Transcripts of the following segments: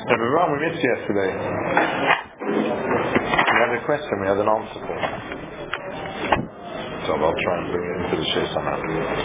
Everyone, we missed yesterday. We had a question, we had an answer for it. So I'll try and bring it into the share somehow.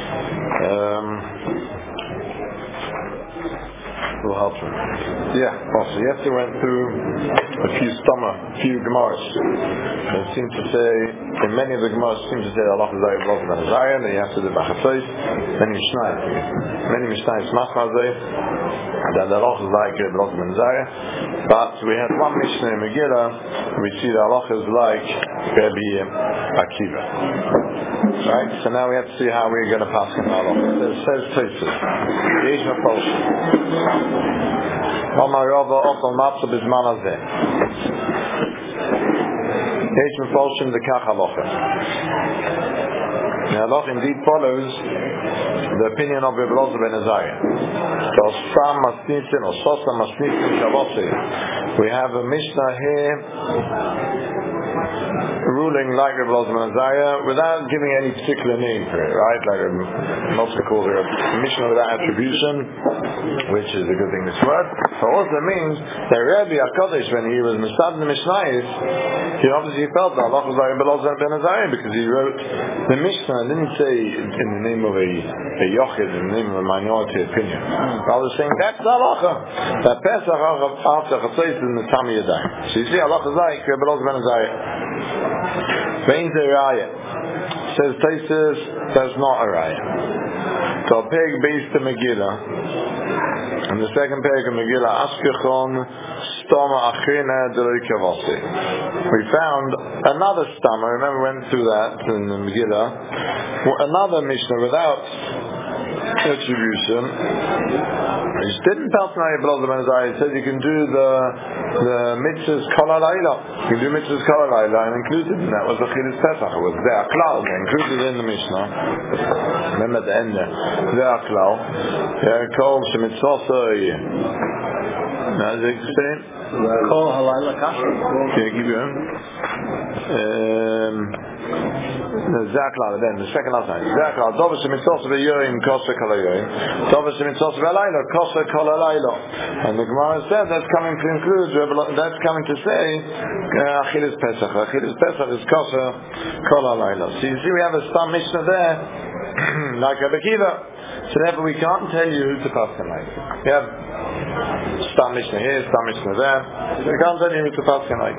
Will help me. Yeah, also yesterday we went through a few Gemaras. It seemed to say, in many of the Gemaras, it seemed to say Allah is like Blood Ben Azariah, that you have to do Bachatzos, many Mishnayos Masmazeh, that Allah is like Blood Ben Azariah. But we had one Mishnah in Megillah, we see that Allah is like Rabbi Akiva. Right? So now we have to see how we're going to pass on Allah. It says places. Yesh Mepolsh. Omar Rava Ochel Matzah Bizman Hazeh. Yesh Mepolsh in the Kach Halacha. The Halacha indeed follows the opinion of Rebbe Elazar ben Azariah. So Sam Masnitzin or Sosa Masnitzin Shavose. We have a Mishnah here ruling like Rebbe Elazar ben Azariah without giving any particular name for it, right? Like most people call it a Mishnah without attribution, which is a good thing this word. So also means that Rabbi HaKadosh, when he was Masad the Mishnayos, he obviously felt that Allah was like Rebbe Elazar ben Azariah because he wrote the Mishnah and didn't say in the name of a Yochid, in the name of a minority opinion. Rather saying that's the halacha. That Pesach after Chatzos in the Tami Yadayim. So you see, Allah is like Rebbe Elazar ben Azariah. Vein the raya says Taisus, that's not a raya. So a peg based to Megillah, and the second peg of Megillah, Ashkechon Stoma Achrina Deloi Kavasi. We found another stomach. Remember we went through that in the Megillah. Another Mishnah without attribution. He didn't tell tonight Blood Ben Azariah. He said you can do the mitzvahs kol halayla. You can do mitzvahs kol halayla, and included in that was the Chidus Pesach. It was the Aklal included in the Mishnah. Remember at the end there, the Aklal. Kol shemitzvosoi. Now does it explain? Kol halayla kasha. Can I give you him? Zaklal, then the second last line. Zaklal, Dovah Shemitzos V'Yoyim Kosa Kol HaYoyim, Dovah Shemitzos V'Alayla Kosa Kol HaLayla. And the Gemara said that's coming to include, that's coming to say Achilles Pesach. Achilles Pesach is Kosa Kol HaLayla. So you see, we have a Stam Mishnah there, like Rebbe Akiva. So therefore, we can't tell you who to pass the night. We have Stam Mishnah here, Stam Mishnah there. We can't tell you who to pass the night.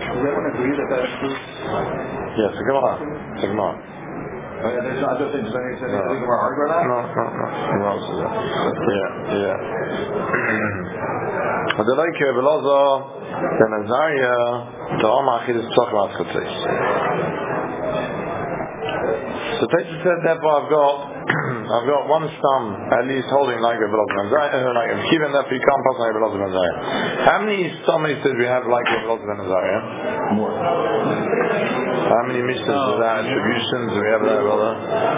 Yes, the Gemara. The Gemara. I just think somebody said we can argue about that. Yeah. But the like Rebbe Elazar ben Azariah to Omar Achilles Tzachim Ad Chatzos. So Taisa said, therefore I've got one stam at least holding like Rebbe Elazar ben Azariah, like Rebbe Akiva, and therefore you can't pass like Rebbe Elazar ben Azariah. How many stammies did we have like Rebbe Elazar ben Azariah? More. How many mishnahs without attributions do we have there, brother?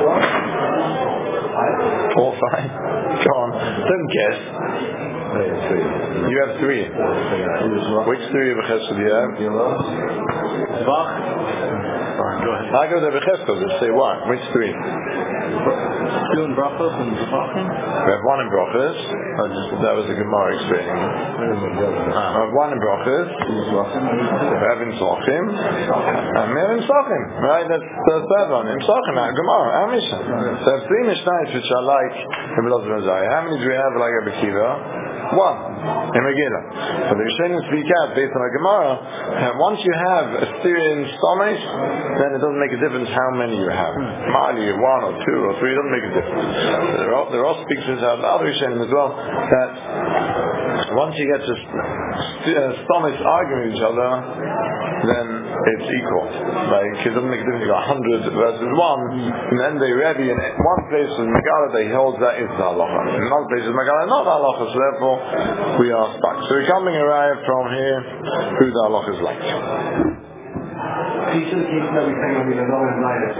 4 or 5? Go on. Don't guess. You have 3. Which 3 of Bechesed do you have? Zvach. Go ahead. I go to Bechesed. Just say what? Which 3? 2 in Brachos and Zvachim. We have 1 in Brachos. That was the Gemara explaining. We have 1 in Brachos. We have in Zvachim. And we have in Zvachim. Right? That's the third one. In Zvachim, Gemara, our Mishnah. So I have 3 Mishnahs which are like Rebbe Elazar ben Azariah. How many do we have like Rebbe Akiva? 1 in Megillah. So the Rishonim speak out based on a Gemara. Once you have a Syrian stomach, then it doesn't make a difference how many you have. Mali, 1 or 2 or 3, it doesn't make a difference. There are speakers out the other Rishonim as well that once you get to stomachs arguing with each other, then it's equal. Like it doesn't make a difference. You got 100 versus 1, and then they ready in one place in Megillah they hold that is the halacha. In another place in Megillah not the halacha. So therefore we are stuck. So we're coming arrive from here who the halacha is like. These are the cases that we think will be the lowest lightest.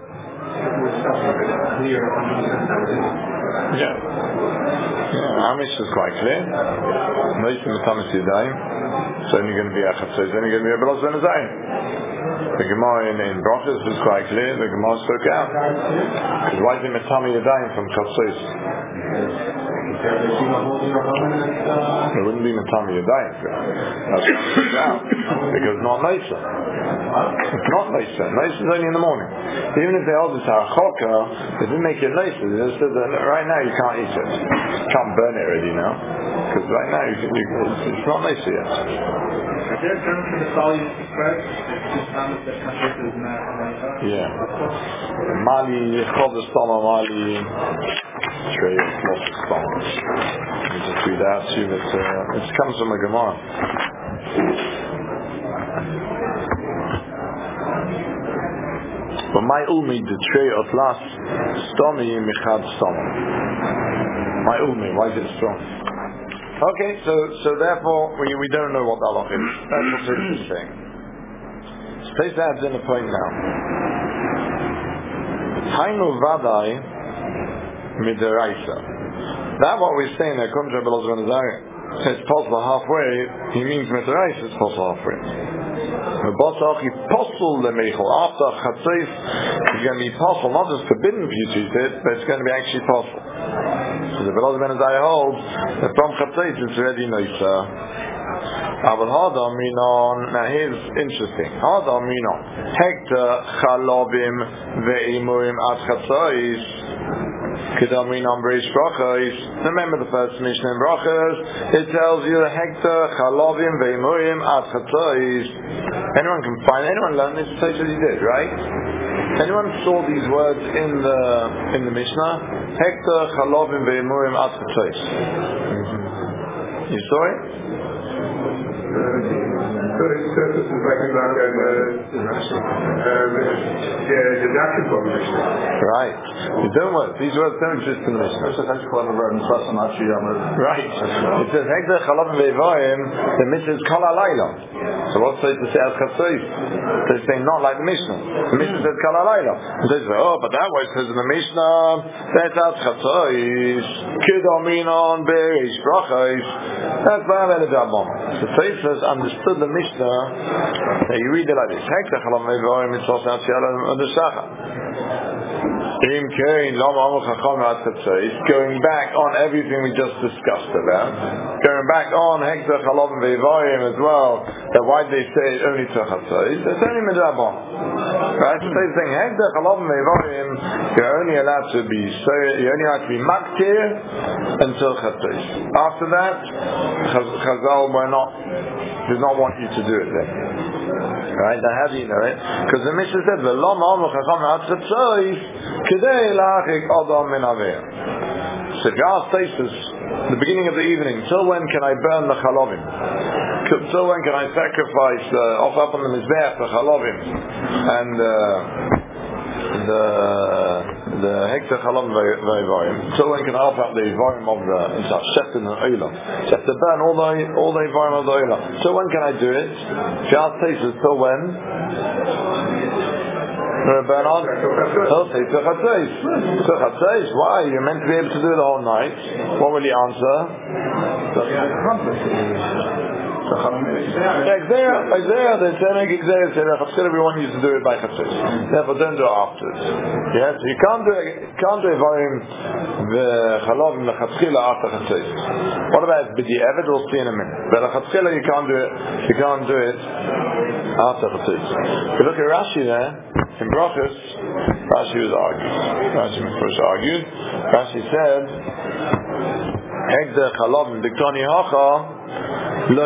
Yeah, Amish is quite clear. Most of the Tamis Yadayim, it's only going to be Achatz, it's only going to be Rebbe Elazar ben Azariah. The Gemara in Brachos was quite clear, the Gemara spoke out. Because why is it Metami Yadayim from Chatzos? It wouldn't be Matami Yadayim. That's out. Because it's not nicer. It's not nicer. Nicer is only in the morning. Even if they hold this harachoka, they didn't make it nicer. They just said that right now you can't eat it. You can't burn it already now. Because right now it's not nicer yet. Is there a term for the solid spread? Yeah. Mali, Chodestama, Mali, Trey, Mosestama. Let me just read out to you that it comes from a Gemara. But my ulmi, the tray of last stomi, Michad Stama. My ulmi, why is it strong? Okay, so therefore we don't know what the halach is. That's what Tais is saying. So Tais adds in a point now. Hainu vadai midaraisa. That what we're saying there, according to Rabbi Elazar ben Azariah, it's possible halfway. He means midaraisa. It's possible halfway. After Chatzos, it's going to be possible, not just forbidden for you to eat it, but it's going to be actually possible. So the Rabbi Elazar ben Azariah holds that from Chatzos it's already nicer. But Hada Minon, now here's interesting. Hada Minon, Hekta Chalobim Ve'imurim Ad Chatzos. Kedaminon Breish Brachos. Remember the first mission in Brachos. It tells you Hekta Chalobim Ve'imurim Ad Chatzos. Anyone learned this place as he did, right? Anyone saw these words in the Mishnah? Hekta Chalovim Ve'imurim Ad Chatzos. You saw it? Right. These words don't exist in the Mishnah. Right. It says Hekta Chalovim Ve'imurim. The Mishnah is Kol HaLayla. So what's it to say as Chatzos? They're saying not like the Mishnah. The Mishnah says Kol HaLayla. And they say, but that way it says in the Mishnah that's as Chatzos. Kedaminon Breish Brachos. That's Ba'al Elidabon. So Tais has understood the Mishnah. Now you read it like this. Hekta Chalovim Ve'imurim Mitzvah Sa'atziala Adushacha. Going back on everything we just discussed about, going back on Hekta Chalovim Ve'imurim as well, that why they say it only to Chatzos, it's only Midrabon. Right? So they're saying Hekta Chalovim Ve'imurim, you're only allowed to be Maktir until Chatzos. After that, Chazal did not want you to do it then. Right? Now how do you know it? Because the Mishnah said, V'lo ma'omu chacham ha'at chatzos, k'dei la'achik adam min aveh. So if you ask Taisus, the beginning of the evening, till when can I burn the chalovim? Till when can I sacrifice, offer up on the mizbeach the chalovim? And the hekta chalam v'ayvayim. So when can I offer up the vayim of the sheftin and oila? So I have to burn all the vayim of the oila. So when can I do it? If you ask Taisus, till when? Burn on? He'll say to Chatzos. Why? You're meant to be able to do it the whole night. What will he answer? Isaiah, they say, everyone used to do it by Chatzos. Therefore, don't do it afterwards. Yes, you can't do a volume the Chalovim the Chatzchila after Chatzos. What about B'di'evet? We'll see in a minute. But the Chatzchila you can't do it after Chatzos. If you look at Rashi there, in Brachos, Rashi was argued. Rashi said, Hekta Chalovim Diktani Hacha. The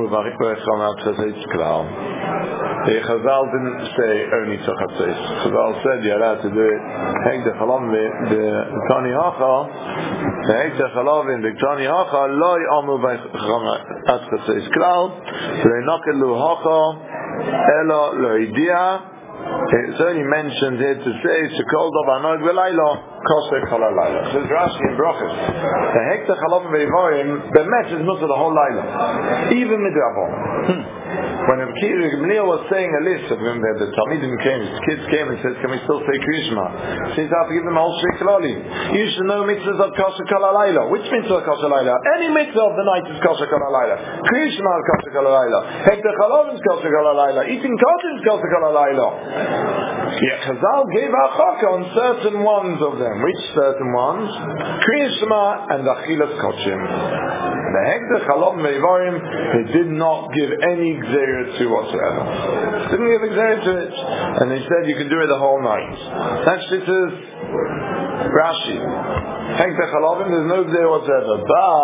Chazal didn't say only to Chatzos. Chazal said you're allowed to do it. Hekta Chalovim Diktani Hacha. Hekta Chalovim Diktani Hacha. Lo yamu v'cham at Chatzos klal. Le'nakelu Hacha. Elo lo idia. It's only mentioned here to say Shekol Dov Anoid V'Layla Kosher Kol HaLayla. So it's Rashi in Brachos. The Hekta Chalovim Ve'imurim Bemet is not the whole Layla, even Midrabon. When Gamliel was saying a list of them, the Talmidim came, his kids came and said, "Can we still say Krishma?" He says, "I have to give them a whole Sheklali. You should know mitzvahs of Kosher Kol HaLayla. Which mitzvah of Kosher Layla? Any mitzvah of the night is Kosher Kol HaLayla. Krishma is Kosher Kol HaLayla. Hekta Chalovim is Kosher Kol HaLayla. Eating cotton is Kosher Kol HaLayla." Yeah, Chazal gave a chaka on certain ones of them. them. Which certain ones? Kriyas Shema and Achilas Kochim. The Hekdeh Chalov Meivarim, they did not give any Gzeira to whatsoever. Didn't give a Gzeira to it. And they said you can do it the whole night. That's Shittas Rashi. Hekdeh Chalovim, there's no Gzeira whatsoever.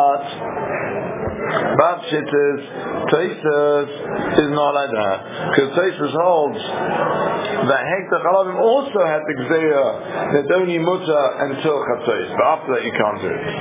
But Shittas Tosfos is not like that. Because Tosfos holds that Hekdeh Chalovim also had the Gzeira that only mutter until Chatzos. But after that you can't do it.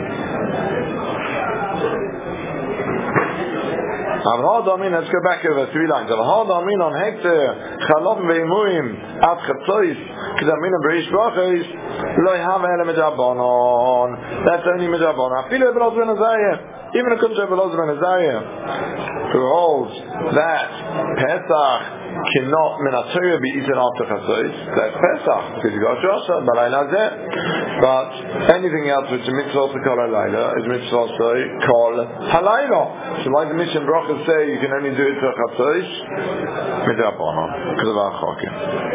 Let's go back over 3 lines. On Hekdeh Chalovim ve'Imurim at Chatzos K'damin B'Reish Brachos Lo Yahav Ele Midrabanon. That's only Midrabanon. Afilu Ebelaz Ben Azariah. Even a Kunshah Ebelaz Ben Azariah, who holds that Pesach cannot Minatorah be eaten after Chatzos. That's Pesach because you got Shosha Balayla Zeh. But anything else which is mitzvah to Kol Halayla is mitzvah to Kol Halayla. So why the Mishnah Brachos say you can only do it to Chatzos? Midrabanon, because of our Chokim.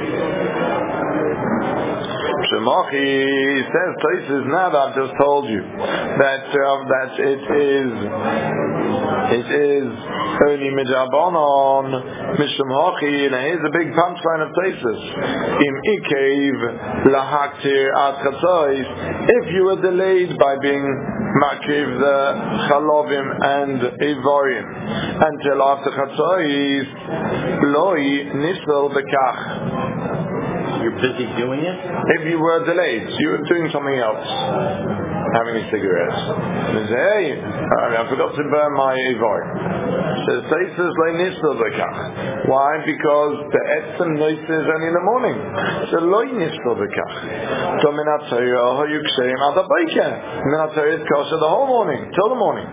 Shemachi says places now that I've just told you that it is only midrabanon mishum hachi. Now here's a big punchline of places. Im ikev lahaktir at chatzos. If you were delayed by being makiv the chalovim and ivorim until after chatzos, loi nisel bekach. You're busy doing it? If you were delayed, you were doing something else, having a cigarette. And you say, hey, I forgot to burn my Ivor. So why? Because the etzem noise is only in the morning. So loy nisel bekach. So minatzayah hoyuksheim ad habayker. Minatzayah is kosher the whole morning, till the morning.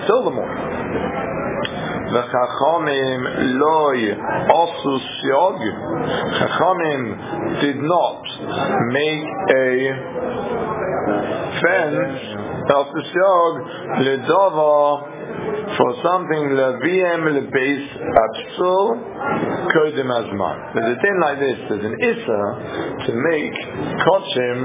The Chachamim loy osu siog. Chachamim did not make a fence of the siog ledava for something leviem lebeis apsul kodim azman. There's a thing like this. There's an issa to make kochim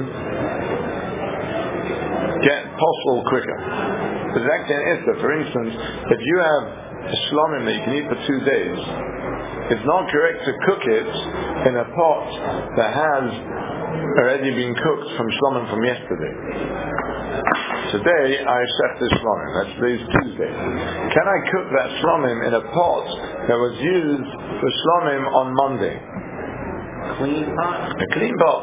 get possible quicker. There's actually an issa. For instance, if you have shlomim that you can eat for 2 days, it's not correct to cook it in a pot that has already been cooked from shlomim from yesterday. Today I shechted shlomim. That's today's Tuesday. Can I cook that shlomim in a pot that was used for shlomim on Monday? Clean pot? A clean pot.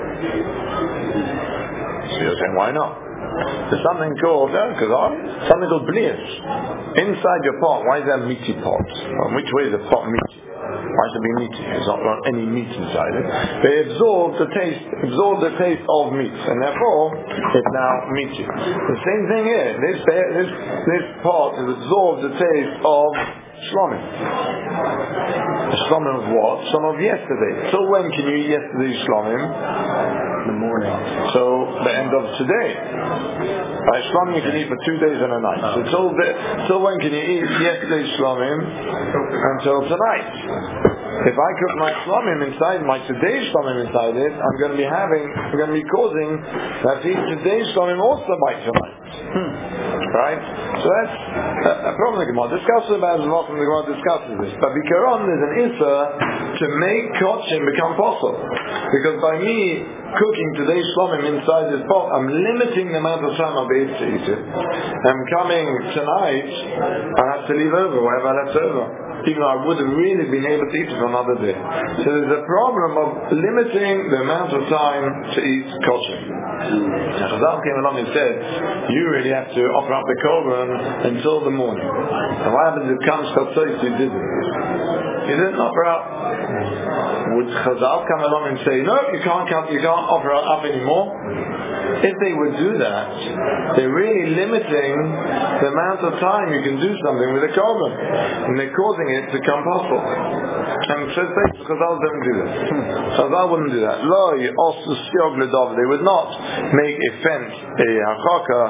So you're saying, why not? There's something called blias. Inside your pot, why is there a meaty pot? Well, which way is the pot meaty? Why should it be meaty? There's not any meat inside it. They absorb the taste of meat, and therefore it's now meaty. The same thing here. This pot has absorbed the taste of shlomim. The shlomim of what? Shlomim of yesterday. So when can you eat yesterday's shlomim? In the morning. So the end of today. By shlomim you can eat for 2 days and a night. So when can you eat yesterday's shlomim? Until tonight. If I cook my shlomim inside, my today's shlomim inside it, I'm going to be causing that eat today's shlomim also by tonight. Right? So that's a problem the Gemara discusses about, and often the Gemara discusses this. But Bikaron is an issa to make kochim become possible. Because by me cooking today's shlomim inside this pot, I'm limiting the amount of time I'll be able to eat it. I'm coming tonight, I have to leave over whatever I left over, even though I would have really been able to eat it for another day. So there's a problem of limiting the amount of time to eat kochim. Now Chazal came along and said, you really have to offer up the korban until the morning. And what happens if it comes chatzos, you didn't? You didn't offer up. Would Chazal come along and say, no, you can't offer up anymore? If they would do that, they're really limiting the amount of time you can do something with a korban, and they're causing it to become possible. And so Chazal don't do that. Chazal wouldn't do that. They would not make a fence, a hachaka,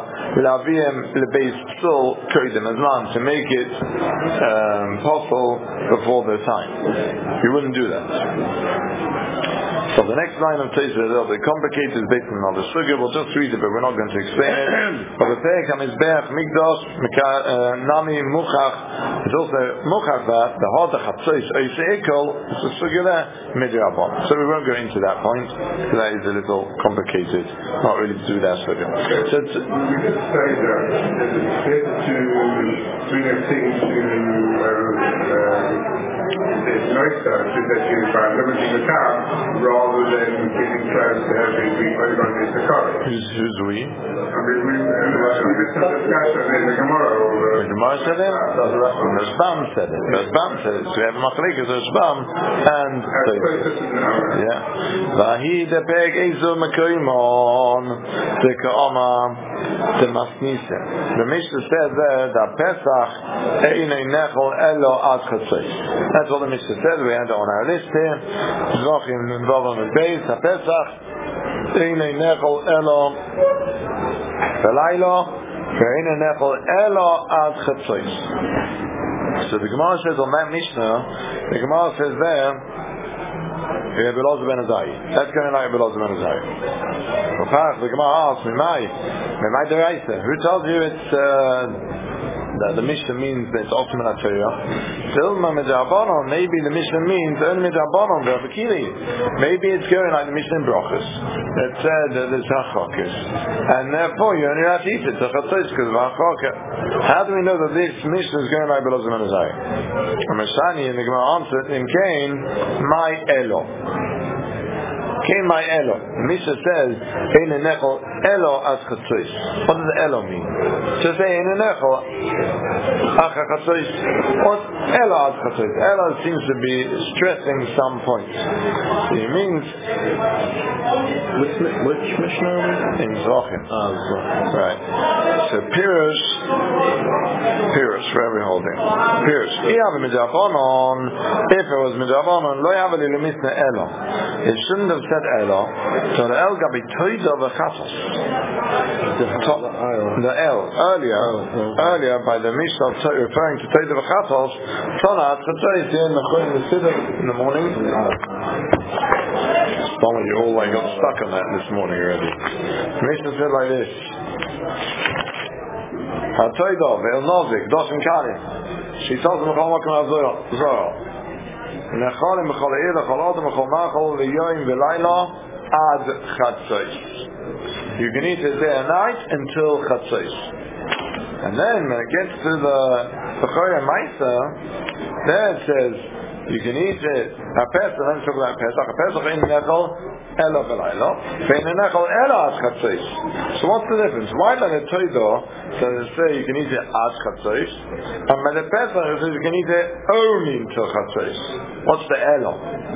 to make it possible before their time. You wouldn't do that. So the next line of Tosfos is a little bit complicated, based on another sugya. We'll just read it, but we're not going to explain it. But the Perek HaMizbeach Mikdash Nami Muchach is also Muchach that the Hod HaChatzos Oisei Ekel is a sugya there Midrabban. So we won't go into that point because that is a little complicated. Not really to do with that sugya. So we could say that it's better to bring a thing to it's nicer to that you find limiting the town rather than getting close to having we over this the car. Who's we? I mean, we discussed in the Gemara. The Gemara said it? The Rashbam said it. The Rashbam said it. So we have a machlekes, the Rashbam and yeah. Vahi de peg ezu mekoimon de kaoma de masnise. The Mishnah says there that Pesach einei nechol elo ad chatzos. That's what the Mishnah says. We had it on our list here. Zvachim involved with base. Pesach einei nechol elo v'laylo ve'einei nechol elo ad chatzos. So the Gemara says on that Mishnah, the Gemara says there, Rabbi Elazar ben Azai. That's going like Rabbi Elazar ben Azai. The Gemara asks, Mimai deraisa. Who tells you it's that the Mishnah means that it's ultimate Torah? Dilma Midrabanon. Maybe the Mishnah means only Midrabanon B'Avakili. Maybe it's going like the Mishnah in Brachos that said that there's Hachokis, and therefore you only have to eat it because of Hachokah. How do we know that this Mishnah is going like Rabbi Elazar ben Azai? Mashani in the Gemara answered in Cain, my Elo. Cain my Elo. Mishnah says, Ein Enechol Elo as Chatzos. What does Elo mean? To say Ein Enechol Acha Chatzos. What's Elo as Chatzos? Elo seems to be stressing some points. It means which Mishnah are we? in Zvachim. Right. So Pirush for every holding. Pirush. If it was Midrabanon, lo yavali lemisna Elo. It shouldn't have said Elo. So the El gabi toida v'chatos. The El earlier by the Mishnah referring to toida v'chatos. Tonat chatzos in the siddur in the morning. Some of you all got stuck on that this morning already. The Mishnah said like this. HaToida ve'el nozik doshim kalim. She tells them b'chol makom hazorah. Nechalim b'chol ha'ir b'chol adam b'chol machol v'yoyim v'layla ad chatzos. You can eat it day and night until chatzos. And then when it gets to the B'chorei Maisa, there it says you can eat it. HaPesach, let me talk about Pesach. HaPesach in nechol elo v'laylo, ve'in nechol elo ad chatzos. So what's the difference? Why by the Toido does it say you can eat it ad chatzos, and by the Pesach it says you can eat it only until chatzos? What's the elo?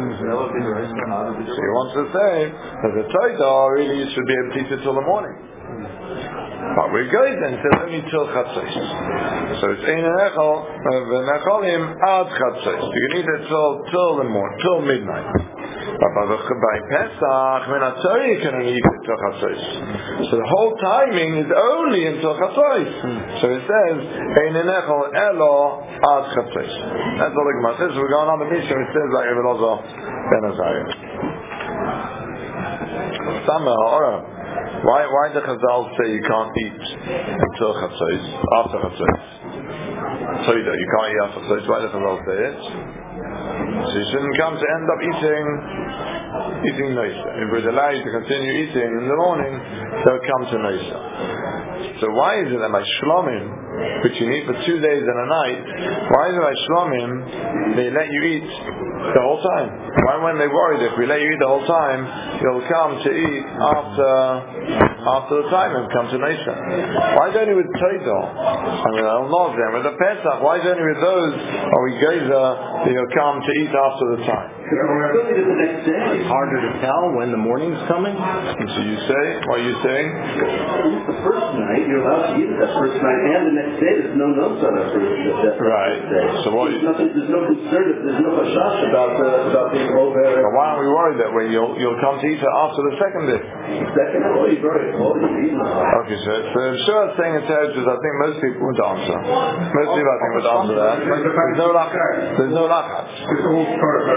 So he wants to say that the Toido really you should be able to eat it till the morning. But we go then says only till chatzos. So it's ein nechol v'necholim ad chatzos. You can eat it till the morning, till midnight. But by Pesach, when Torah you can only eat it till chatzos. So the whole timing is only until chatzos. So it says ein nechol elo ad chatzos. That's all the Gemara says. So we're going on the Mishnah. It says like Rabbi Elazar ben Azai. Sameh ha'ora. Why the Chazal say you can't eat until chatzos, after chatzos? So you can't eat after chatzos. Why the Chazal say it? So you shouldn't come to end up eating noisa. If we're allowed you to continue eating in the morning, they'll come to noisa. So why is it that by shlomim, which you eat for 2 days and a night, why is it by shlomim they let you eat the whole time? Why when they worried if we let you eat the whole time, you'll come to eat after the time and come to Nisa? Why is it only with Toido and with El Nozer and with the Pesach? Why is it only with those are we geyser that you'll come to eat after the time? It's harder to tell when the morning's coming. And so you say, what are you saying? The first night, you're allowed to eat it that first night, and the next day, there's no notes on that first right. day. So what? There's no concern, there's no hashash about being over. But why are we worried that way you'll come to eat it after the second day? Second, you've eaten. Okay, so I'm sure it's saying in territories, I think most people would answer. Most people I think would answer that. There's no lachas. It's all part of an ornament.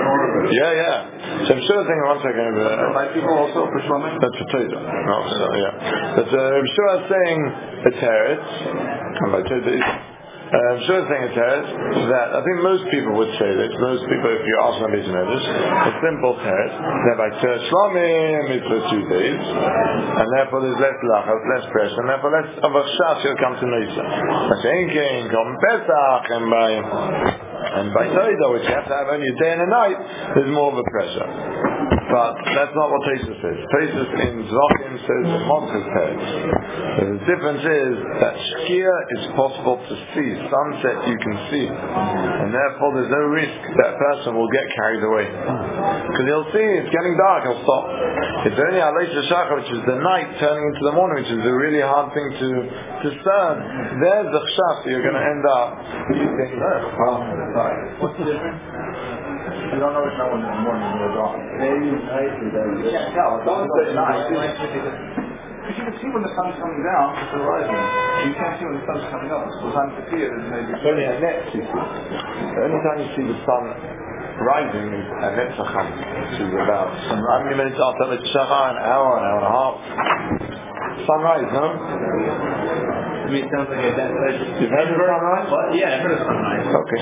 So I'm sure saying one second. People also for Shlomo? That's for Teda. No, so, but I'm sure I'm saying a teretz, and by Teda is. I'm sure I'm saying a teretz that I think most people would say this. Most people, if you ask them to know this, a simple teretz that by Shlomim it's for 2 days, and therefore there's less lachas, less pressure, and therefore less of a shas will come to Nisa. Mashenkein, come Pesach, and by Teda, which you have to have only a day and a night, there's more of a pressure. But that's not what Tosfos says. Tosfos in Zvachim says that Motzes teretz. The difference is that Shkia is possible to see. Sunset you can see. And therefore there's no risk that person will get carried away. Because he'll see it's getting dark, he'll stop. It's only Aleis Shachar, which is the night turning into the morning, which is a really hard thing to discern. There's the chshas, you're going to end up getting What's the difference? You don't know it's not in the morning when you're gone. Maybe it's night. You can't tell. Don't say night. Because you can see when the sun's coming down, it's the horizon. You can't see when the sun's coming up. So time to see it is maybe... It's only a net you see. The only time you see the sun rising is a net shacham, which is about how many minutes after the shachar, an hour and a half. Sunrise, no? To me it sounds like a dead pleasure. You've heard of sunrise? Well, yeah, I've heard of sunrise. Okay.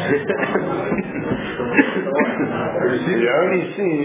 You only see,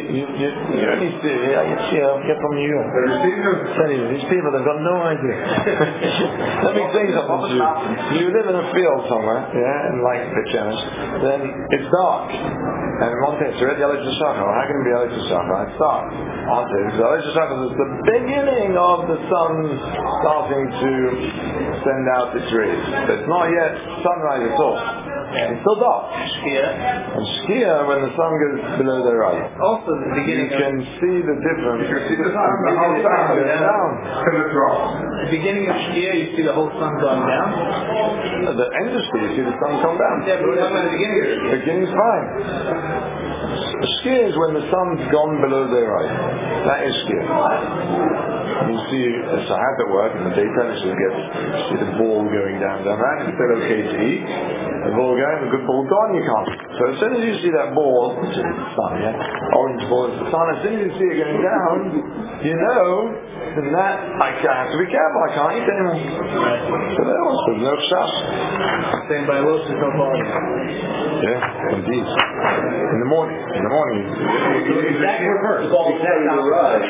get from New York. These people, they've got no idea. Let me say something to you. You live in a field somewhere, in like Pitchenish, then it's dark. And in Montez, you're at the Aleis Shachar. How can it be Aleis Shachar? It's dark. Because Aleis Shachar is the beginning of the sun starting to send out its rays. But it's not yet sunrise at all. It's still dark. Shkia. And Shkia, when the sun goes below their eyes, Also the beginning you can see the difference. You can see the sun going down. Till it drops. The beginning of Shkia, you see the whole sun going down. At the end of Shkia, you see the sun come down. Yeah, but we're talking about the beginning of Shkia. The beginning's fine. Shkia is when the sun's gone below their eyes. That is Shkia. You see a sahat at work in the daytime, you see the ball going down. Right? It's still okay to eat. The ball going, the good ball gone, you can't. So as soon as you see that ball, which is the sun, orange ball is the sun, as soon as you see it going down, you know, then that, I have to be careful, I can't eat anymore. So there's no shas. Same by Los is no volume. Yeah, indeed. In the morning. Exact reverse. Exactly right.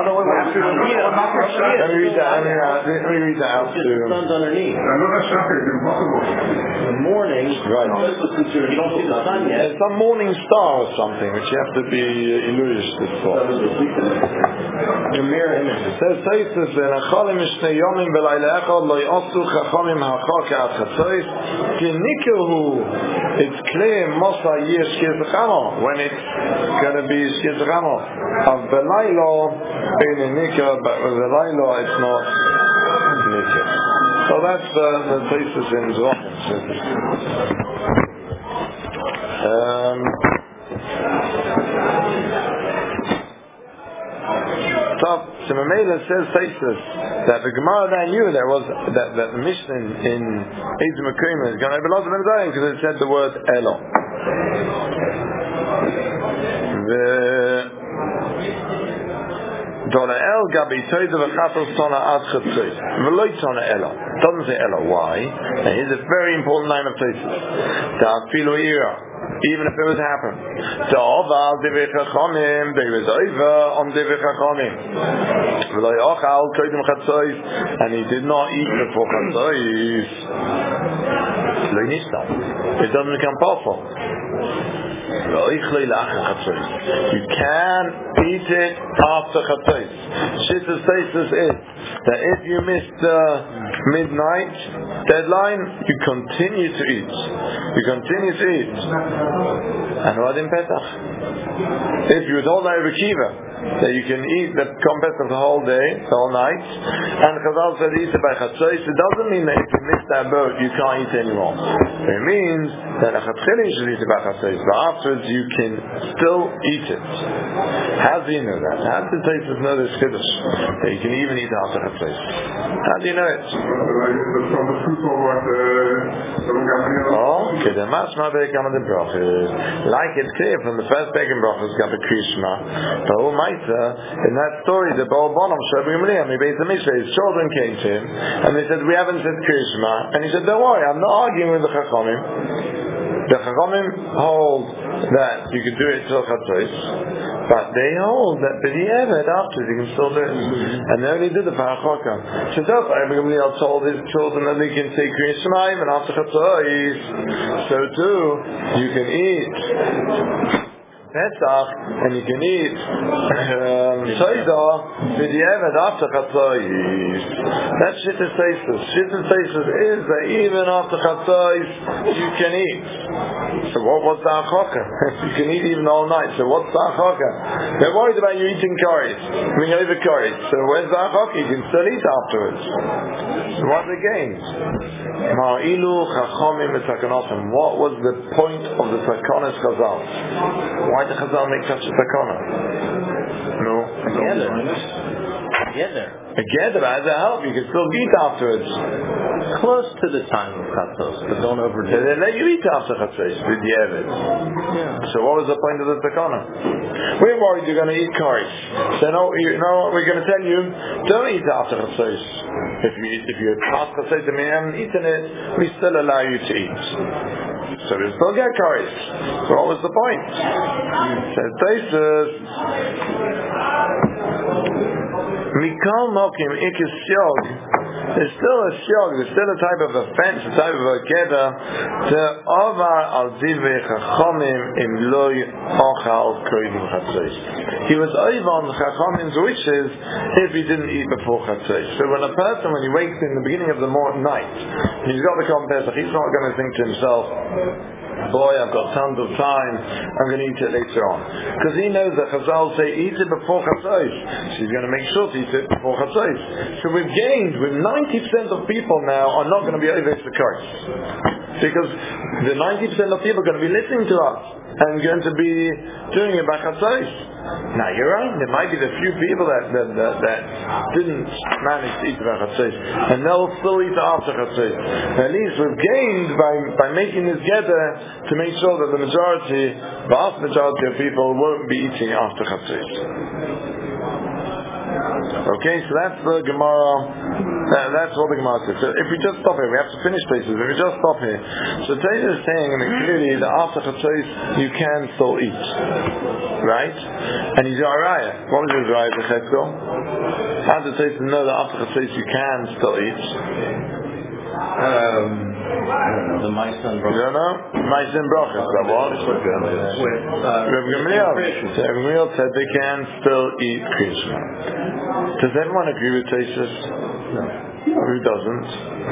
Let me read that out to... The sun's underneath. Another shachar is impossible. In the morning, you don't see the sun yet. There's some morning star or something which you have to be illusioned to spot. Your mirror image. It says Tosfos v'nachalim mishnei yomim v'layla echad lo yasu chachamim hachar k'at chatzois kinikuhu. It's clear mosa yir shkizachamo when it's going to be shkizachamo. Of v'layla in nikah, but with v'layla it's not nikah. So that's the Tosfos in Zvachim. So Mamela says Tosfos that the Gemara that knew there was that the Mishnah in Eid Mekayim is going to be lost in Zion because it said the word Elo. Dona El Gabi Toida v'Chatos Tona Ad Chatzos V'Loi Tona Elo. Doesn't say Elo. Why? Now here's a very important line of Tosfos. Ta'afilu Ira. Even if it was happen. Ta'aval Devei Chachamim. There is over on Devei Chachamim. V'Loi Ochal Toidim Chatzos. And he did not eat before Chatzos. Lo Nishtam. It doesn't become possible. You can eat it after Chatzos. Shittas Tosfos is that if you miss the midnight deadline, you continue to eat. And what in Pesach? If you told Rabbi Kiva that you can eat the Pesach the whole day, the whole night, and Chazal said eat it by Chatzos, it doesn't mean that if you miss that boat, you can't eat anymore. It means that a Chatzos you should eat it by Chatzos, but afterwards you can still eat it. How do you know that? How does Tosfos know this Chiddush? That you can even eat after Chatzos? How do you know it? From the fruit of what Okay, the Mashma Be'ekam the Brachas. Like it's clear from the first Be'ekam Brachas, got the Krishma. But Maita, in that story, the Baal Bonam Shabri Mliam, he made the Mishnah, his children came to him, and they said, we haven't said Krishma. And he said, don't worry, I'm not arguing with the Chachamim. The Chachamim hold that you can do it till Chatzos, but they hold that b'di'evet afterwards you can still do it, and they only did the Parachoka. So therefore, Gamliel told his children that they can say Kriyas Shema even after Chatzos. So too, you can eat Pesach, and you can eat Seidah b'di'evet after Chatzos. That's Shittas Teisus. Shittas Teisus is that even after Chatzos you can eat. So what's the Achoka? You can eat even all night. So what's the Achoka? They're worried about you eating curries, over curries. So where's the Achoka? You can still eat afterwards. So what are the gains? Ma'ilu Chachomim V'Takanosim. What was the point of the Takonis Chazal? Why did Chazal make such a Takana? No. Together, as a help, you can still eat afterwards. Close to the time of Chatzos, but don't overdo it. They let you eat after Chatzos, with the Evid. So what was the point of the Takana? We're worried you're going to eat curries. So no, you know what we're going to tell you? Don't eat after Chatzos. If you past Chatzos and we haven't eaten it, we still allow you to eat. So we'll still get curries. So what was the point? Says Taisus. Mikal Mokim Ikis Shog. There's still a shog, there's still a type of offense, a type of a geder to Ovar al Divei Chachomim im Loy Ochal Koidim Chatzos. He was over on the Chachomim's wishes if he didn't eat before Chatzos. So when a person, when he wakes in the beginning of the night, and he's got the Korban Pesach, he's not going to think to himself, boy, I've got tons of time, I'm going to eat it later on. Because he knows that Chazal say, eat it before Chatzos. So he's going to make sure to eat it before Chatzos. So we've gained, with 90% of people now are not going to be over the curse. Because the 90% of people are going to be listening to us and going to be doing it by Chatzos. Now you're right, there might be the few people that didn't manage to eat by Chatzos, and they'll still eat after Chatzos. At least we've gained by making this gather to make sure that the vast majority of people won't be eating after Chatzos. Okay, so that's the Gemara. That's what the Gemara says. So if we just stop here, we have to finish places. If we just stop here, so Taylor is saying clearly that after Chatzos you can still eat, right? And he's Araya. What was his Araya to Cheskel? How did Taylor know that after Chatzos you can still eat? The Maisa and Brachas. You don't know? Maisa and Brachas. That was. Rabbi Gamliel said they can still eat Krishma. Does everyone agree with Taisus? No. Who doesn't?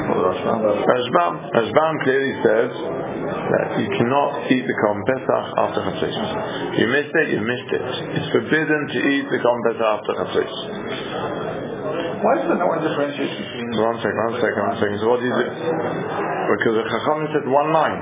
Rashbam clearly says that you cannot eat the Korban Pesach after Chatzos. If you missed it, you missed it. It's forbidden to eat the Korban Pesach after Chatzos. Why is there no one differentiation between... One second. So what do you do? Because the Chachamim said one line.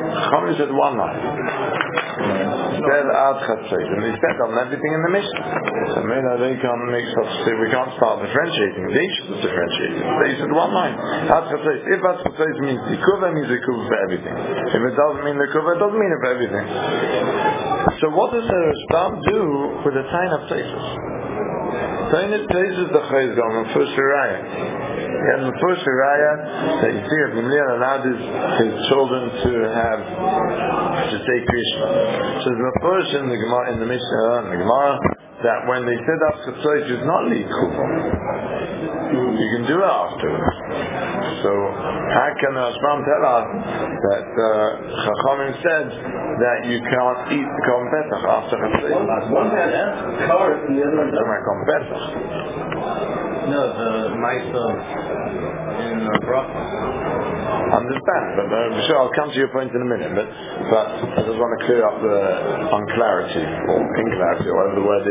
Said ad Chatzos. And they said on everything in the Mishnah. So maybe they can't make such... We can't start differentiating. They should differentiate. They said one line. Ad Chatzos. If ad Chatzos means the Kuva, means the Kuva for everything. If it doesn't mean the Kuva, it doesn't mean it for everything. So what does the Rashbam do with the sign of Taisus? Taisus the Chayz on the first Raya. And the first Raya that you see, Gamliel allowed his children to say Krishma. So the first in the Gemara, in the Mishnah, in the Gemara, that when they said up Chatzos, it's not Likuva. You can do it afterwards. So how can the Rashbam tell us that Chachamim said that you can't eat the Korban Pesach after Chatzos? One had cars and the other one doesn't. Korban Pesach. No, the Maisa in Brachas. Understand, but sure, I'll come to your point in a minute. But I just want to clear up the unclarity or inclarity, or whatever the word is,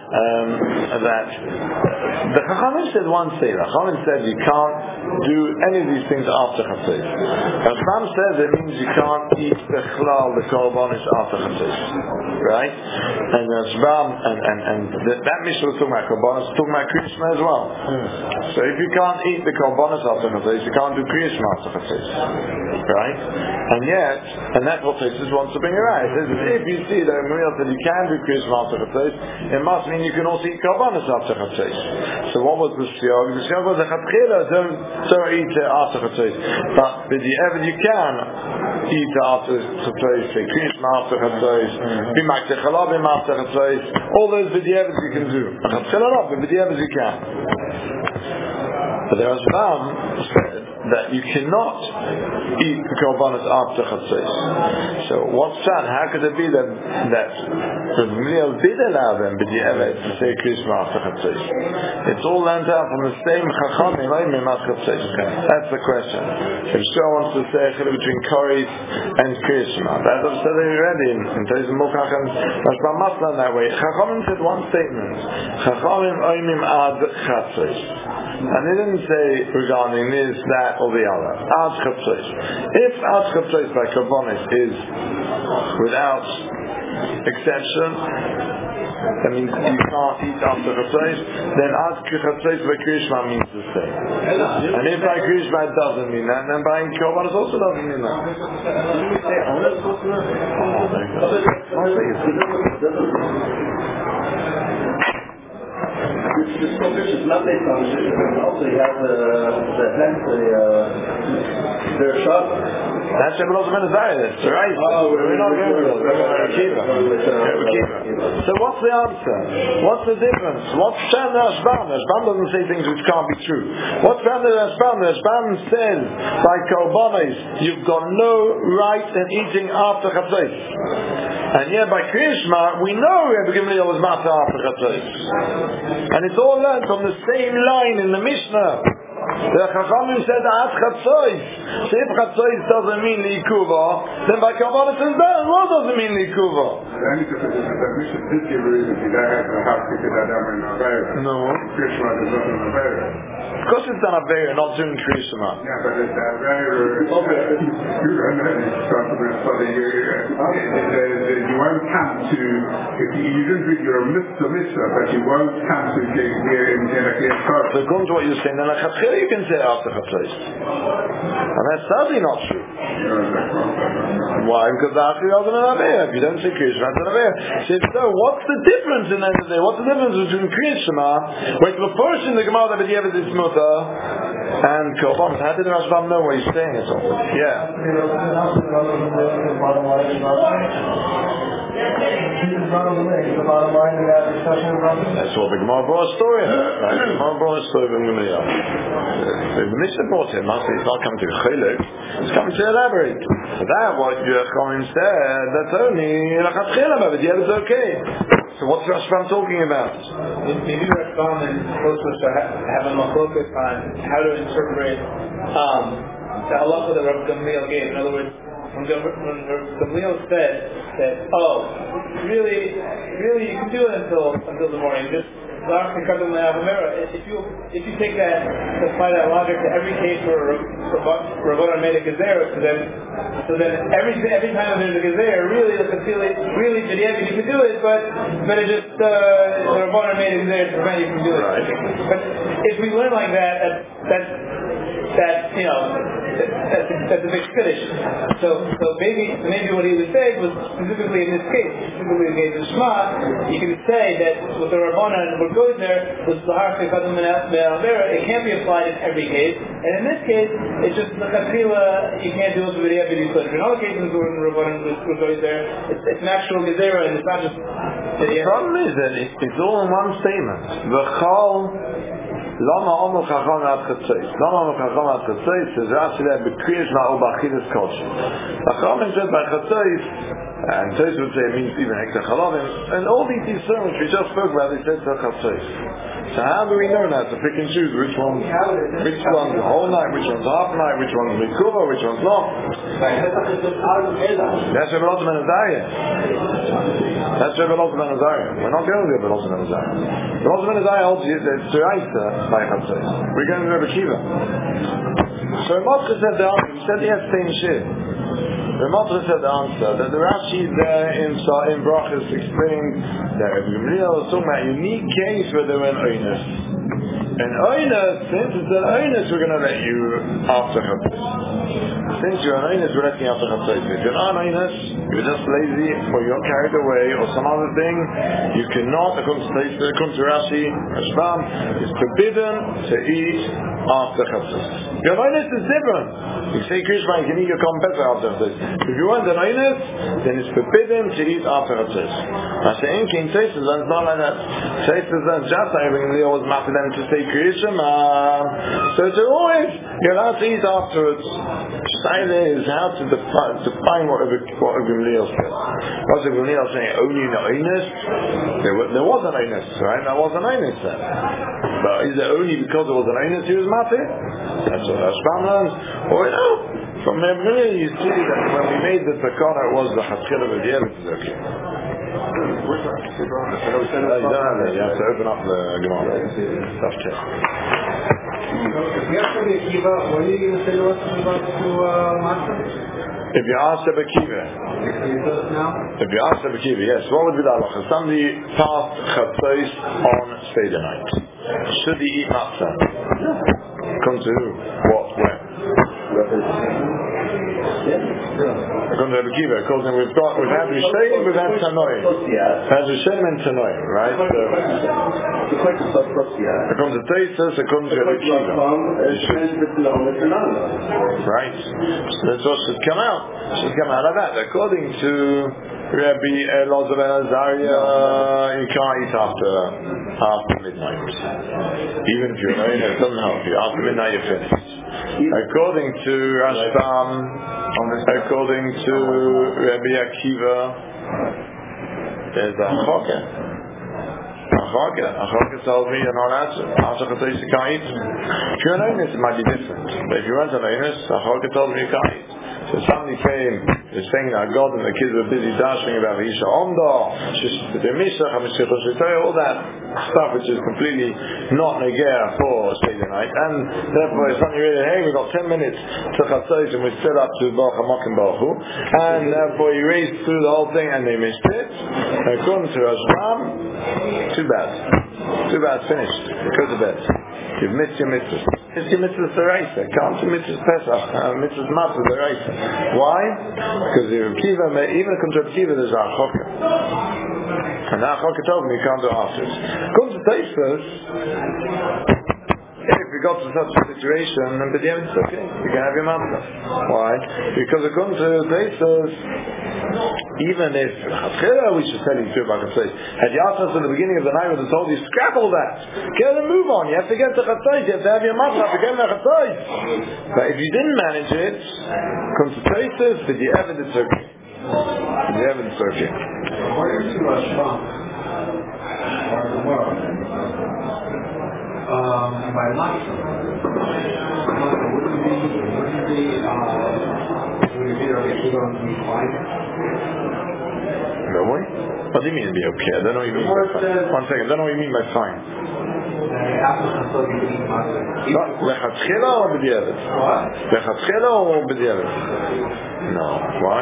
that the Chachamim said one thing. The Chachamim said you can't do any of these things after Chatzos. Rashbam says it means you can't eat the korbanos after Chatzos, right? And Rashbam and that Mishnah was talking about korbanos, talking about Kriya Shema as well. So if you can't eat the korbanos after Chatzos, you can't do Kriya Shema after Chatzos, right? And that's what Tosfos wants to bring around. It says if you see that Muriel said you can do Kriya Shema after Chatzos, it must mean you can also eat korbanos after Chatzos. So what was the shiyog? The shiyog was a chatchila, don't eat it after Chatzos. But ever you can eat it after Chatzos, say Kriya Shema after Chatzos, B'makte Chalabim after Chatzos, all those b'di'evas you can do. Chatchila not, but b'di'evas you can. But the Rashbam said that you cannot eat the korbanos after Chatzos. So what's that? How could it be that Rav Gamliel did allow them b'di'evas to say Kriya Shema after Chatzos? It's all learned out from the same Chachamim at Chatzos. That's the question. If Shmuel wants to say a chiluk between Koris and Kriya Shema, that I've said already in Teiz Mukach and Rashbam must learn that way. Chachamim said one statement. Chachamim oimim ad Chatzos. And they didn't say regarding this, that, or the other. Ad Chatzos. If Ad Chatzos by korbanos is without exception, that means you can't eat after Chatzos, then Ad Chatzos by Kriya Shema means the same. And if by Kriya Shema it doesn't mean that, then by korbanos also doesn't mean that. This is not based on also you have their shop. That's Rebbe Elazar ben Azariah, that's right. We're not going to Akiva. So what's the answer? What's the difference? What's Shem Rashbam? Rashbam doesn't say things which can't be true. What's Shem Rashbam? Rashbam says by korbanos you've got no right in eating after Chatzos. And yet by Kriya Shema we know Rebbe Gamliel was matzah after Chatzos. And it's all learned from the same line in the Mishnah. The Chachamim said Ad Chatzos. So if Chatzos doesn't mean Likuva, then by korbanos and Ben, what doesn't mean Likuva? No. Of course it's done Avera, not doing Kriya Shema. Yeah, but it's Avera. You won't come to, if you didn't read your mitzvah, but you won't come to get here in a case. So according to what you're saying, then a Chatchila you can say after Chatzos. And that's sadly not true. Why? Because the Achri is an Avera. If you don't say Kriya Shema, it's an Avera. So what's the difference in the end of the day? What's the difference between Kriya Shema, where it's the first in the Gemara that b'di'evas is mutar, and korbanos? How did the Rashbam know what he's saying at all? Yeah. That's what the Gemara brought a story of. Right? The Gemara brought a story of Gamliel. The Mishnah brought him. It's not coming to chiluk. It's coming to elaborate. So that what Yochanan said, that's only l'chatchila, but yeah, it's okay. So what's Rashbam talking about? Maybe Rashbam and Tosfos have a machlokas on how to interpret the halacha that Rav Gamliel gave. In other words, when Gamliel said that, really you can do it until the morning. Just if you take that, apply that logic to every case where Rabbanan made a gezerah, so then every time there's a gezerah, really you can do it, but it just the Rabbanan made a gezerah to prevent you from doing it. But if we learn like that's a big finish. So maybe what he was saying was specifically in this case, specifically in the case of Shema, you can say that with the Rabbanan what goes there was Lahar Chekadam Me'avera, it can't be applied in every case. And in this case, it's just the Chakila, you can't do it with the Yabid you could. In other cases where the Rabbanan was going there, it's an actual gezerah and it's not just the problem is that it's all in one statement. Lama Omer Chacham Ad Chatzos. Lama Omer Chacham Ad Chatzos is Rashi there B'Kriya Shema or B'Achilus Kosher. Chacham said by Chatzos, And Tosfos would say it means even Hektar Chalavim. And all these Yisurim which we just spoke about, they said Chatzos. So how do we know now to pick and choose which one's the whole night, which one's half night, which one's Mikuva, which one's not? That's Rebbe Elazar ben Azariah. That's Rebbe Elazar ben Azariah. We're not going to Rebbe Elazar ben Azariah. Rebbe Elazar ben Azariah holds you that it's Turaisa by Chatzos. We're going to Rebbe Kiva. So Moshe said the answer. He said he has the same shit. The Moshe said the answer that the Rashi there in Brachas explained that Rebbe Gamliel was talking about a unique case where they were in Oinus. And Oinus, since it's an Oinus, we're going to let you after Chatzos. Since you're an Oinus, we're letting you after Chatzos. If you're not an Oinus, you're just lazy, or you got carried away, or some other thing, you cannot, according to Rashi, Rashbam, it's forbidden to eat after Chatzos. Your Oinus is different. You say Krishma, you can eat your corn better after Chatzos. If you want an Oinus, then it's forbidden to eat after Chatzos. Now, saying King Tosfos, it's not like that. Tosfos learns just like everything Leo was mapping them to say Krishma. So it's always, you're allowed to eat afterwards. Shaila is how to define what Gamliel said. Was Gamliel saying only an Oinus? There was an Oinus, right? That was an Oinus then. But is it only because there was an Oinus he was mapping? That's what Rashbam learns. Or no, from Gamliel you see that when we made the takana it was the Chatzchila with the evidence. Okay. You have to open up the Gemara. Tough check. If you ask Rabbi Akiva, what are you going to say to us about Matzah? If you ask Rabbi Akiva, yes, what would be the halacha? Somebody passed Chatzos on Seder night. Should he eat matzah? Come to who? What? When? According to Rabbi Akiva, according we've had Rishonim, we've had Tanoim. We've had Rishonim and Tanoim, right? According to Tosfos, according to Rabbi Akiva. Right? So that's what should come out. Should come out of that. According to Rabbi Elazar ben Azariah, you can't eat after midnight. Even if you're alone, it doesn't help you. After midnight you're finished. According to Rashbam, according to Rabbi Akiva, there's a Chokah. Achokah tells me you're not answering. After Chatzos you can't eat. If you're an Oinus, it might be different. But if you weren't an Oinus, Achokah tells me you can't eat. So somebody came, they're saying that God and the kids were busy dashing about Isha Omda, all that stuff which is completely not negea for Seder night. And therefore if somebody really, hey, we've got 10 minutes to Chatzos and we're still up to Baruch HaMakim Baruch Hu, and therefore you raced through the whole thing and they missed it. According to Rashbam, too bad, finished. Go to bed. You've missed your mitzvah. Missed your mitzvah Saraisa. Can't do mitzvah Pesach. Mitzvah Matzah Saraisa. Why? Because even according to Rabbi Akiva, there's a Achokah. And the Achokah told me you can't do afterwards. According to Tosfos, if we got to such a situation, then but yeah, it's okay. You can have your matzah. Why? Because according to Tosfos, even if we should tell you about Chatzos. Had you asked us at the beginning of the night, we would have told you, scrap all that. Get and move on. You have to get to Chatzos. You have to have your matzah to get to Chatzos. But if you didn't manage it, come to Tosfos, but the evidence is okay. The evidence is okay. According to Rashbam, by matzah, would it be fine? No way? What do you mean be okay? I don't know what you mean by fine. One second, I don't know what you mean by fine. Lechatchila or b'diavad? Lechatchila or b'diavad? No. Why?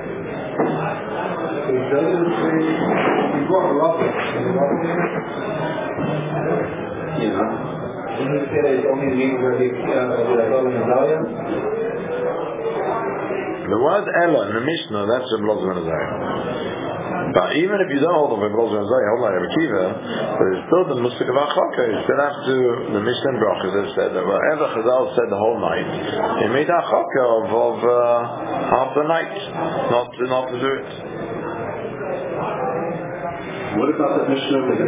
The word Ella in the Mishnah, that's Rebbe Elazar ben Azariah. But even if you don't hold of Rebbe Elazar ben Azariah, hold like Rabbi Akiva, there's still the Musik of Achokah. You still have to, the Mishnah in Brachas has said that whatever Chazal said the whole night, he made Achokah of half the night, not to do it. What about the Mishnah of the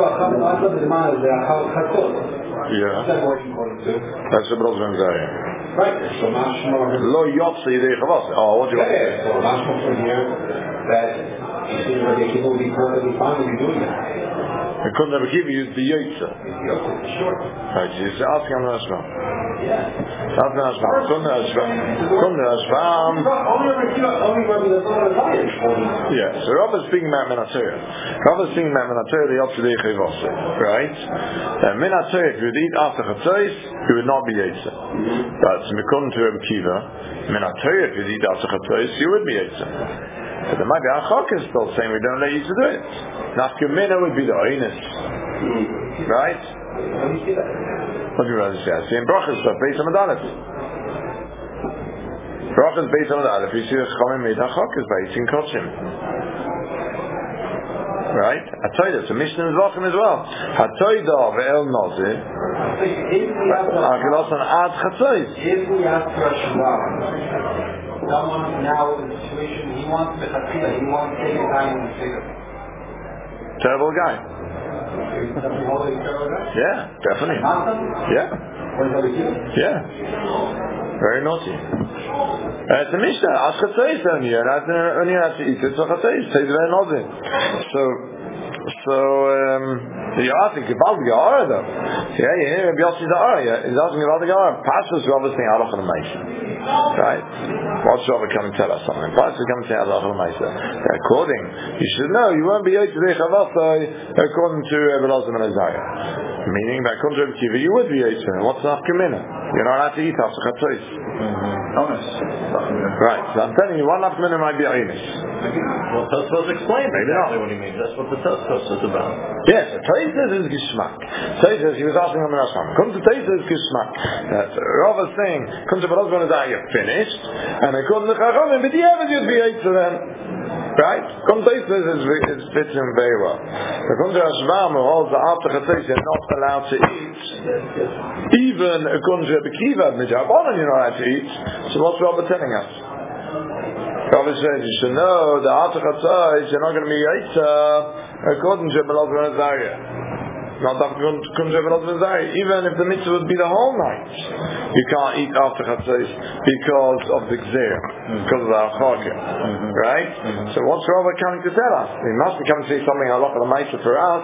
Yeah. That's Rebbe Elazar ben Azariah. Right. So mashma. Lo yotze yidei chavase. Oh, what do you want to say? So mashma from here that you see that they will be perfectly fine with you doing that. The Kund Rabbi Kiva used the Yotze. Sure. Right, so you're asking on the Rashbam. Yeah. Asking on the Rashbam. Kund Rashbam. Only Rabbi Lazar. Yeah, so Rav is speaking about Minatorah. Rav is speaking about Minatorah, the Yotze Yidei Chavase. Right? Minatorah, if you would eat after Chatzos, you would not be Yotze. But Mikun to Rabbi Kiva, Minatorah, if you would eat after Chatzos, you would be Yotze. But there might be Achok is still saying we don't let you to do it. Nafkamina would be the Oinus. Right? What do you rather say? I see in Brachas stuff, Beis Hamad Aleph. Brachas Beis Hamad Aleph, you see the Chachamim made Achok is by eating Kochim. Right? Hatoida, so Mishnah is Vachim as well. Hatoida ve'el Nazir. Achilos on Ad Chatzos. If we ask Rashba, someone now in a situation, he wants the Chatzila, he wants to take his time and take it. Terrible guy. Yeah, definitely. Yeah. Yeah. Very naughty. It's a Mishnah. Ask Chatzos only. And you have to eat it. So Chatzos. Say the very naughty. So you're asking about the Gemara though. Yeah, you hear Rabbi Yossi the Ara. He's asking about the Gemara. Pashas Rav is saying Halach and Meisa. Right? What's Rav come and tell us something? Pashas come and say Halach and Meisa. According, you should know you won't be able to do Chavasai according to Rabbi Lazar and Isaiah. Meaning, by according to Rabbi Kiva, you would be able to. What's Nafkamina? You're not allowed to eat after Chatzos. Right, so I'm telling you, one Nafkamina might be Ainus. Well, Tosfos explained exactly what he means. That's what the Tosfos is about. Yes, Tosfos is Gishmak. Tosfos, he was asking him Rashbam. Come to Tosfos is Gishmak. Rav is saying, come to Balazman is you're finished, and according to Chachamim, but the evidence you'd be able to then. Right? Come to Tosfos fits him very well. So come to Rashbam, who holds that after Chatzos you're not allowed to eat. Even according to Rabbi Kiva, Midrabanan you're not allowed to eat. So what's Rav telling us? Rav says you should know that after Chatzos you're not going to be Yotze according to Rabbi Lazar and Azariah. Not according to Rabbi Lazar and Azariah. Even if the mitzvah would be the whole night, you can't eat after Chatzos because of the Gzeir, because of the Achorka. Right? So what's Rav coming to tell us? He must be coming to say something Halach and Meisa for us.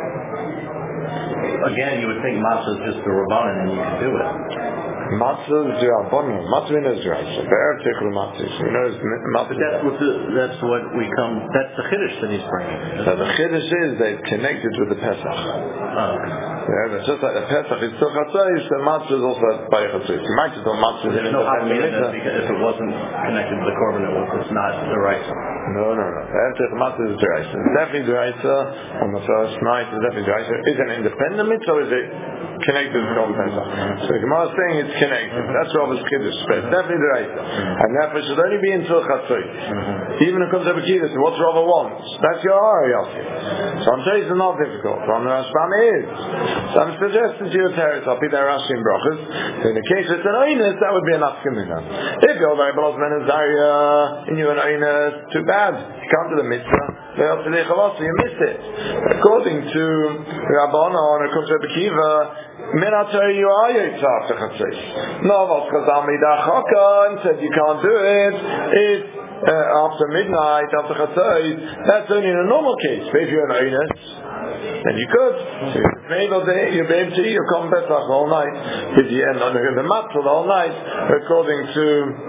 Again, you would think matzah is just the Rabbanan and you can do it. Matzah is Rabbanan. Matzah is Raisa. Be'er Tichel Matzah. You know, That's what we come. That's the Chiddush that he's bringing. So the Chiddush is they've connected with the Pesach. Yeah, it's just like the Pesach is still Chatzos, the Matzah is also by Chatzos. You might just know Matzah is in no independent mitzvah. Because if it wasn't connected to the Korban, it's not the Raisa. No. Be'er Tichel Matzah is Raisa. It's definitely Raisa on the first night. It's definitely Raisa. Is it an independent mitzvah or is it connected to the Korban Pesach? So the Gemara is saying it's connected. That's Rabbi's Kiddush, but it's definitely the Raisa. And therefore it should only be until Chatzos. Even if it comes to Rabbi Kiva, so what's Rabbi wants? That's your Yossi. So I'm saying it's not difficult. From the Rashbam is. So I'm suggesting to you, Teretz, I'll be there Rashi in Brachas. So in the case it's an Oinus, that would be an Afkamina. If you're very Balazman and Zariah, and you're an Oinus, too bad. You can't do the mitzvah. You missed it. According to Rabbana, and it comes to Rabbi Kiva, Minatorah you are Yotze after Chatzos. No, Chazal Midachaka and said you can't do it. It's after midnight, after Chatzos. That's only in a normal case. But if you're an Oinus, then you could. So you'll be able to eat your Korban Pesach the whole night. If you end on the matzah the whole night, according to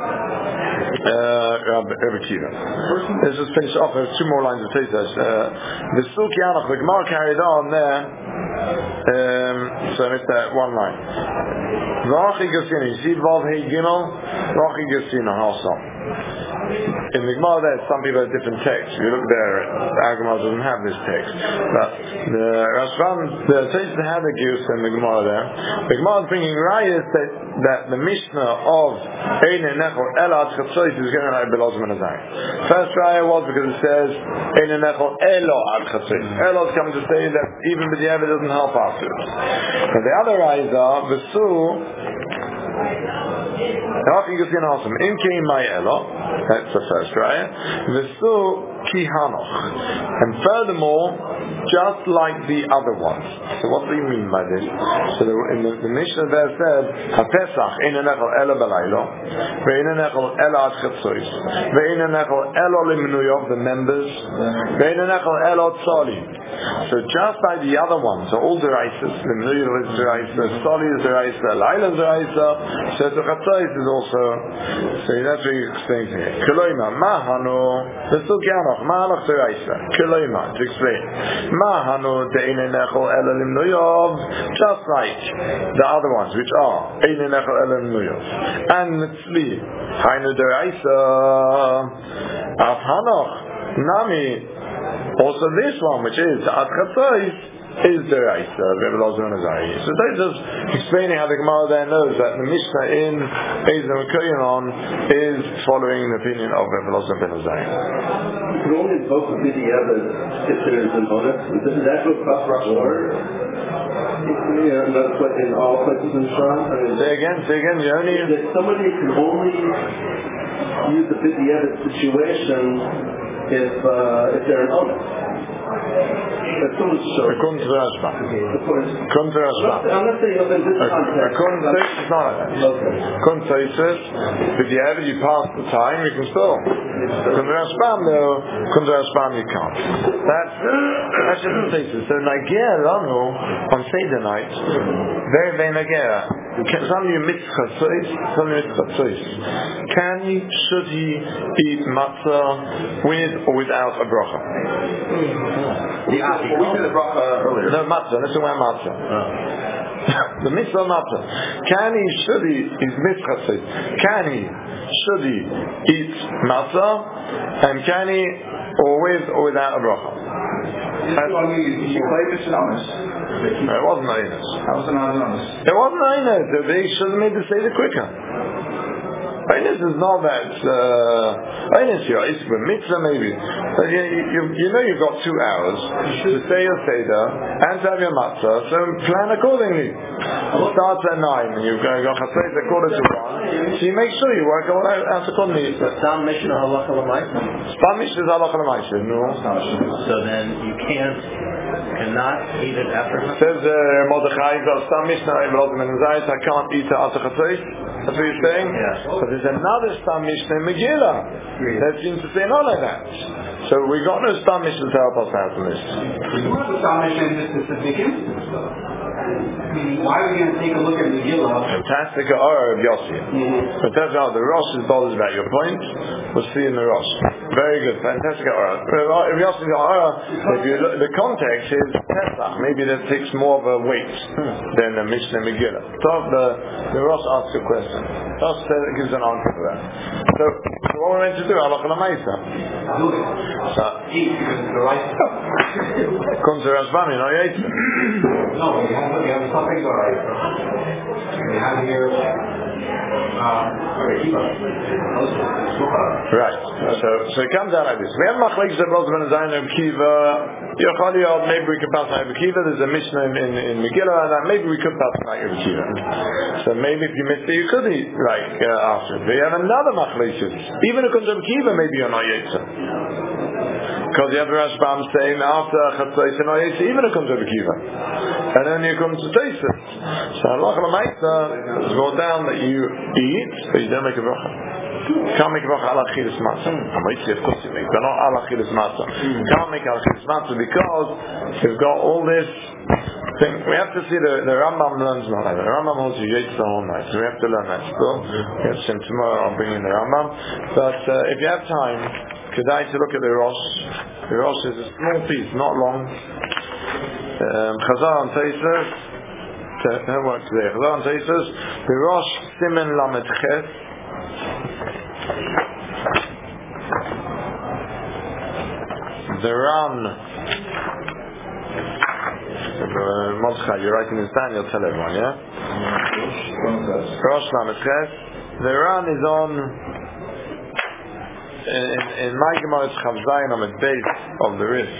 Rabbi Kiva. Let's just finish off. There's two more lines of Tosfos. The Suki Anach, the Gemara carried on there. So it's that one line. V'achi Gesina. You see Vav Hei Gimel? V'achi Gesina Hasam. In the Gemara there, some people have different texts. If you look there, the Gemara doesn't have this text. But the Rashbam, the Tosfos had a Gius in the Gemara there. The Gemara is bringing rayas that the Mishnah of Eine Nechol Ela Chatzos is going to have Belazman Azai. First raya was because it says Eine Nechol Elo Ad Chatzos. Elo is coming to say that even with the Eved doesn't help afterwards. But the other rayas are Vesu That's the first raya. Ki hanoch. And furthermore, just like the other ones. So what do you mean by this? So in the Mishnah there said, HaPesach eina nechal ela b'laylo, ve'eina nechal ela ad chetzois, ve'eina nechal ela limnuyov, the members, ve'eina nechal ela tzoli. So just like the other ones, so all the deraises, limnuyov is deraisa, tzoli is deraisa, layla is deraisa, so the chetzois is also, so that's what he explains here. Keloima, mahanu, there's still Kianoch, mahanoch deraisa, keloima, to explain. Mahanu de'eina nechal ela limnuyov, just like the other ones, which are eina nechal ela limnuyov, and mitzli, hainu deraisa, af hanoch, nami, also this one, which is ad chatzois, is deraisa, Rebbe Elazar ben Azariah. So they're just explaining how the Gemara there knows that the Mishnah in Ezer Koyanon is following the opinion of Rebbe Elazar ben Azariah. You can only invoke the B'diavad if there is an bonus. Does that go across Rosh Yeah, that's what in all places in Shah. Say again, you only... That somebody can only use the B'diavad situation if they're an owner. According to Rashba. According to Rashba. I'm not saying in this context. According to Taisus, it's not like that. According to Taisus, if you pass the time, you can still. According to Rashbam, though, according to Rashbam, you can't. That's just the Taisus. So Nager Lanu, on Seder night, very, very Nager. Some you mitzvah tzois. Can he, should he eat matzah with or without a bracha? We said the bracha earlier. No, matzah. Let's talk about matzah. The mitzvah matzah. Can he, should he, is mitzvah tzois. Can he, should he eat matzah? And can he, or with or without a bracha? You play Mr. Amos. No, it wasn't Ainus. How was it not Amos? It wasn't Ainus. They should have made the Seder quicker. Ainus is not that. Ainus, it's a mitzvah maybe. But you know you've got 2 hours to say your Seder and to have your matzah, so plan accordingly. It starts at 9 and you've got Chatzos at 1:45, so you make sure you work out accordingly. Stam Mishnah halacha l'maisa. Stam Mishnah is halacha l'maisa. No. So then you cannot eat it after Chatzos. Says Mordechai, Stam Mishnah, I can't eat it after Chatzos. That's what you're saying? Yeah. But there's another Stam Mishnah in Megillah that seems to say not like that. So we got no Stam Mishnah to help us out on this. What's the Stam Mishnah in this specific instance, though? Meaning, why are we going to take a look at Megillah? Fantastic Aura of Yossi. But that's how the Rosh is bothered about your point. We'll see in the Rosh. Very good. Fantastic Aura. If Yossi's Aura, if you look, the context is Pesach. Maybe that takes more of a weight than the Mishnah Megillah. So the Rosh asks a question. Rosh gives an answer to that. So what we're meant to do, Halacha l'maisa. Do it. So Eat, because it's the right stuff. Comes to Rashbam, you know, you ate it. No, you have something's alright. You have here right. So it comes out like this. We have Machlekes of Elazar ben Azariah and Kiva. Maybe we could pass on Rabbi Kiva. There's a Mishnah in Megillah, and maybe we could pass on Rabbi Kiva. So maybe if you missed it, you could eat after. But you have another Machlekes. Even if it comes to Rabbi Kiva, maybe you're not Yetzer. Because you have the Rashbam saying after Chatzos and Oyetzi, even it comes to Kiva, and then you come to Taisus. So Halacha l'maisa is brought down that you eat, but you don't make a bracha. You can't make a bracha ala chilas matzah. Of course you make, but not ala chilas matzah. You can't make ala chilas matzah because you've got all this thing. We have to see the Rambam learns not like that. The Rambam holds you eat the whole night, so we have to learn that still. We have to send tomorrow. I'll bring in the Rambam. But if you have time, Kedai to look at the Rosh. The Rosh is a small piece, not long. Chazal and Taisus. Homework today. Chazal and Taisus. The Rosh Simen Lamed Ches. The Ran. Mordechai, you're writing this down. You'll tell everyone, yeah. Rosh Lamed Ches. The Ran is on. In my Gemara it's Chav Zayin on the base of the Rif.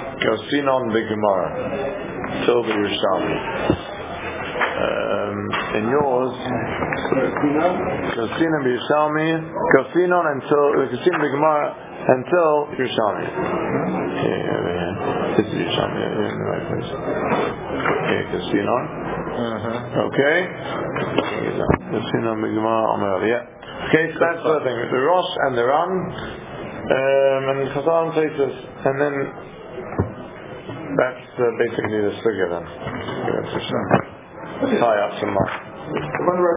Goes on the Gemara till the Yerushalmi. In yours, Kosina b'Yishalmi, Kosinon until Kosina b'Gemara until Yerushalmi. Okay, over here. This is Yerushalmi in the right place. Okay, Kosinon. Okay. Kosinon b'Gemara Omer. Yeah. Okay, so that's the thing. The Rosh and the Ran, and Chazal places, and then that's basically the sugya then. Tie up some more.